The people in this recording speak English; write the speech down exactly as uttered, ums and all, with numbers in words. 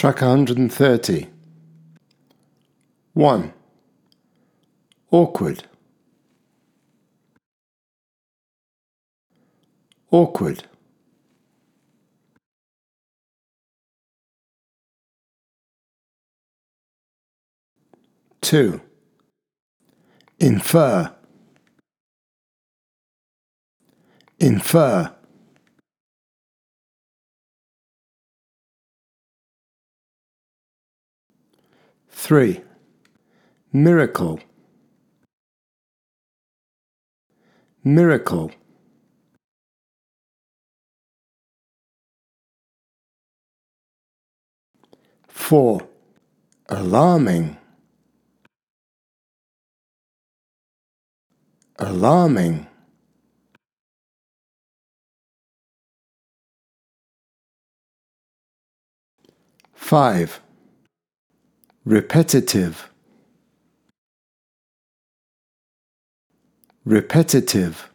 Track one hundred thirty. one. Awkward. Awkward. two. Infer. Infer. three. Miracle. Miracle. four. Alarming. Alarming. five. Repetitive. Repetitive.